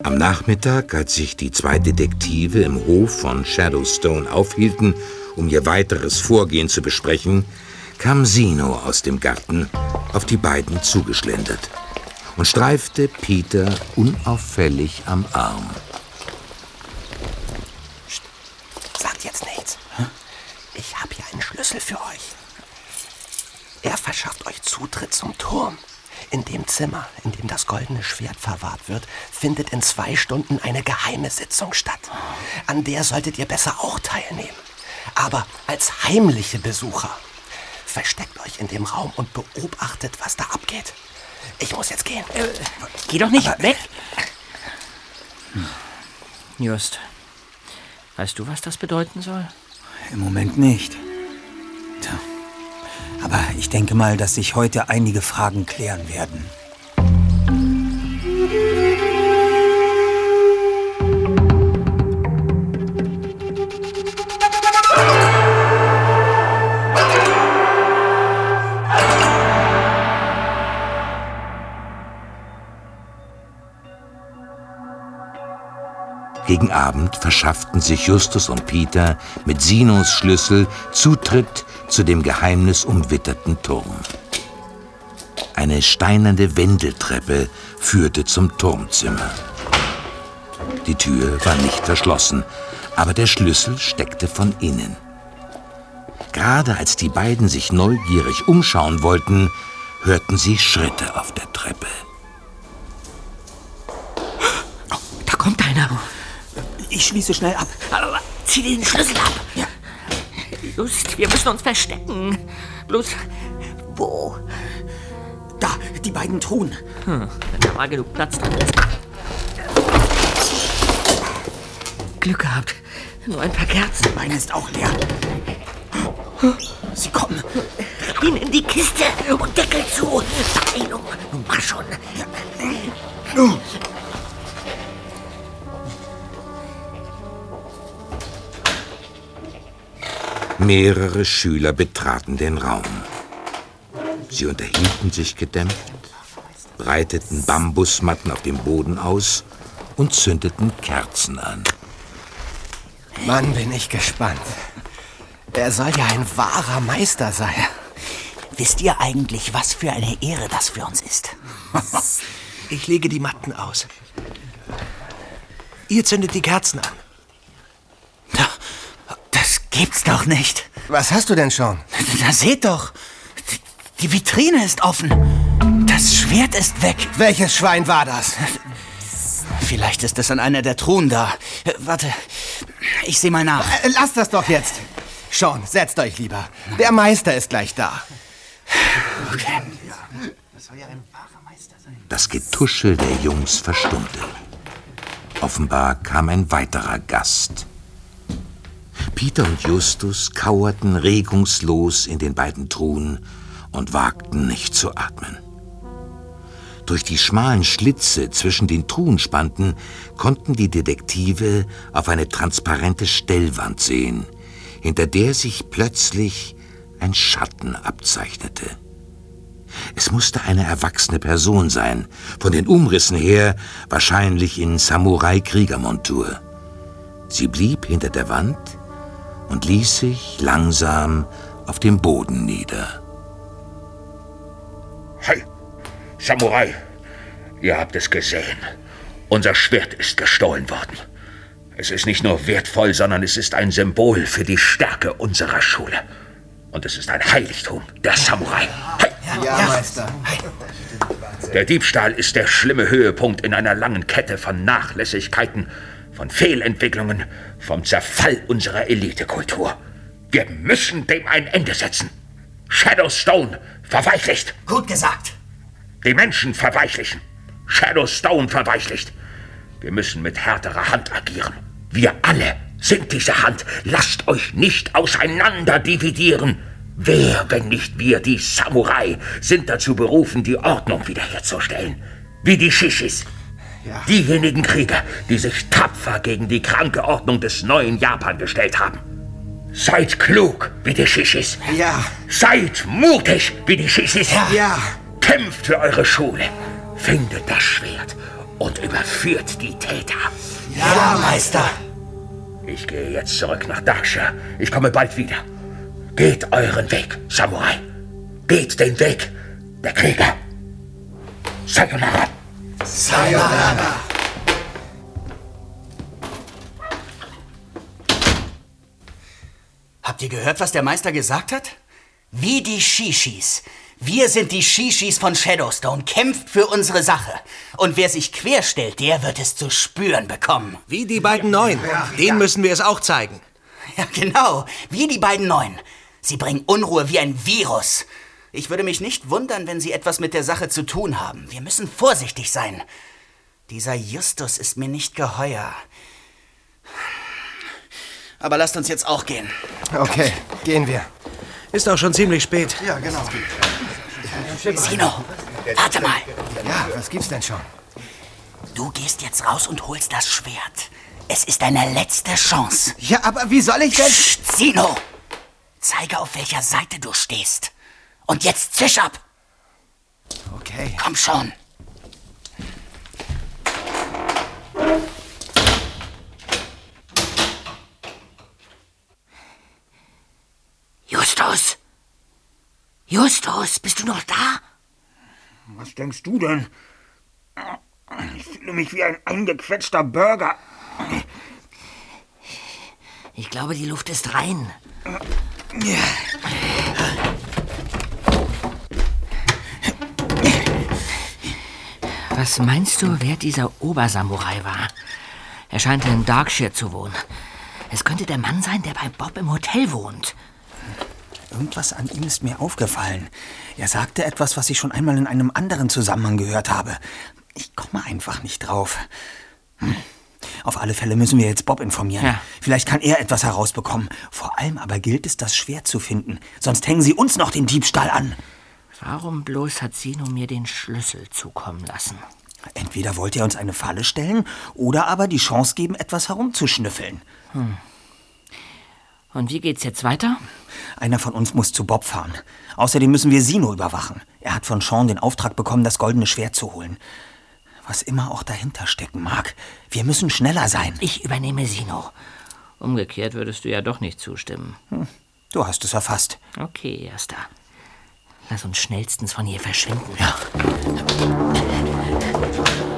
Am Nachmittag, als sich die zwei Detektive im Hof von Shadowstone aufhielten, um ihr weiteres Vorgehen zu besprechen, kam Sino aus dem Garten auf die beiden zugeschlendert und streifte Peter unauffällig am Arm. Psst, sagt jetzt nichts. Ich habe hier einen Schlüssel für euch. Er verschafft euch Zutritt zum Turm. In dem Zimmer, in dem das goldene Schwert verwahrt wird, findet in 2 Stunden eine geheime Sitzung statt. An der solltet ihr besser auch teilnehmen. Aber als heimliche Besucher. Versteckt euch in dem Raum und beobachtet, was da abgeht. Ich muss jetzt gehen. Geh doch nicht weg. Just, weißt du, was das bedeuten soll? Im Moment nicht. Tja. Aber ich denke mal, dass sich heute einige Fragen klären werden. Gegen Abend verschafften sich Justus und Peter mit Sinos Schlüssel Zutritt zu dem geheimnisumwitterten Turm. Eine steinerne Wendeltreppe führte zum Turmzimmer. Die Tür war nicht verschlossen, aber der Schlüssel steckte von innen. Gerade als die beiden sich neugierig umschauen wollten, hörten sie Schritte auf der Treppe. Oh, da kommt einer. Ich schließe schnell ab. Aber zieh den Schlüssel ab. Ja. Just, wir müssen uns verstecken. Bloß, wo? Da, die beiden Truhen. Wenn da mal genug Platz drin ist. Glück gehabt. Nur ein paar Kerzen. Meine ist auch leer. Sie kommen. Rein in die Kiste und Deckel zu. Eilung, nun mach schon. Ja. Mehrere Schüler betraten den Raum. Sie unterhielten sich gedämpft, breiteten Bambusmatten auf dem Boden aus und zündeten Kerzen an. Mann, bin ich gespannt. Er soll ja ein wahrer Meister sein. Wisst ihr eigentlich, was für eine Ehre das für uns ist? Ich lege die Matten aus. Ihr zündet die Kerzen an. Das gibt's doch nicht. Was hast du denn schon? Da seht doch. Die Vitrine ist offen. Das Schwert ist weg. Welches Schwein war das? Vielleicht ist es an einer der Truhen da. Warte, ich sehe mal nach. Lasst das doch jetzt. Schon, setzt euch lieber. Der Meister ist gleich da. Okay. Das soll ja ein wahrer Meister sein. Das Getuschel der Jungs verstummte. Offenbar kam ein weiterer Gast. Peter und Justus kauerten regungslos in den beiden Truhen und wagten nicht zu atmen. Durch die schmalen Schlitze zwischen den Truhenspanten konnten die Detektive auf eine transparente Stellwand sehen, hinter der sich plötzlich ein Schatten abzeichnete. Es musste eine erwachsene Person sein, von den Umrissen her wahrscheinlich in Samurai-Kriegermontur. Sie blieb hinter der Wand und ließ sich langsam auf dem Boden nieder. Hey, Samurai, ihr habt es gesehen. Unser Schwert ist gestohlen worden. Es ist nicht nur wertvoll, sondern es ist ein Symbol für die Stärke unserer Schule. Und es ist ein Heiligtum der Samurai. Hey. Ja, Meister. Der Diebstahl ist der schlimme Höhepunkt in einer langen Kette von Nachlässigkeiten, von Fehlentwicklungen, vom Zerfall unserer Elitekultur. Wir müssen dem ein Ende setzen. Shadowstone verweichlicht. Gut gesagt. Die Menschen verweichlichen. Shadowstone verweichlicht. Wir müssen mit härterer Hand agieren. Wir alle sind diese Hand. Lasst euch nicht auseinander dividieren. Wer, wenn nicht wir, die Samurai, sind dazu berufen, die Ordnung wiederherzustellen? Wie die Shishis. Ja. Diejenigen Krieger, die sich tapfer gegen die kranke Ordnung des neuen Japan gestellt haben. Seid klug wie die Shishis. Ja. Seid mutig wie die Shishis. Ja. Kämpft für eure Schule. Findet das Schwert und überführt die Täter. Ja, Meister. Ich gehe jetzt zurück nach Darkshire. Ich komme bald wieder. Geht euren Weg, Samurai. Geht den Weg der Krieger. Sayonara. Sayonara. Habt ihr gehört, was der Meister gesagt hat? Wie die Shishis. Wir sind die Shishis von Shadowstone. Kämpft für unsere Sache. Und wer sich querstellt, der wird es zu spüren bekommen. Wie die beiden Neuen. Denen müssen wir es auch zeigen. Ja, genau. Wie die beiden Neuen. Sie bringen Unruhe wie ein Virus. Ich würde mich nicht wundern, wenn sie etwas mit der Sache zu tun haben. Wir müssen vorsichtig sein. Dieser Justus ist mir nicht geheuer. Aber lasst uns jetzt auch gehen. Okay, gehen wir. Ist auch schon ziemlich spät. Ja, genau. Sino, warte mal. Ja, was gibt's denn schon? Du gehst jetzt raus und holst das Schwert. Es ist deine letzte Chance. Ja, aber wie soll ich denn... Psst, Sino! Zeige, auf welcher Seite du stehst. Und jetzt zisch ab. Okay. Komm schon. Justus! Justus, bist du noch da? Was denkst du denn? Ich fühle mich wie ein eingequetschter Burger. Ich glaube, die Luft ist rein. Was meinst du, wer dieser Obersamurai war? Er scheint in Darkshire zu wohnen. Es könnte der Mann sein, der bei Bob im Hotel wohnt. Irgendwas an ihm ist mir aufgefallen. Er sagte etwas, was ich schon einmal in einem anderen Zusammenhang gehört habe. Ich komme einfach nicht drauf. Auf alle Fälle müssen wir jetzt Bob informieren. Ja. Vielleicht kann er etwas herausbekommen. Vor allem aber gilt es, das Schwert zu finden. Sonst hängen sie uns noch den Diebstahl an. Warum bloß hat Sino mir den Schlüssel zukommen lassen? Entweder wollte er uns eine Falle stellen oder aber die Chance geben, etwas herumzuschnüffeln. Und wie geht's jetzt weiter? Einer von uns muss zu Bob fahren. Außerdem müssen wir Sino überwachen. Er hat von Sean den Auftrag bekommen, das goldene Schwert zu holen. Was immer auch dahinter stecken mag. Wir müssen schneller sein. Ich übernehme Sino. Umgekehrt würdest du ja doch nicht zustimmen. Du hast es erfasst. Okay, Erster. Lass uns schnellstens von hier verschwinden. Ja.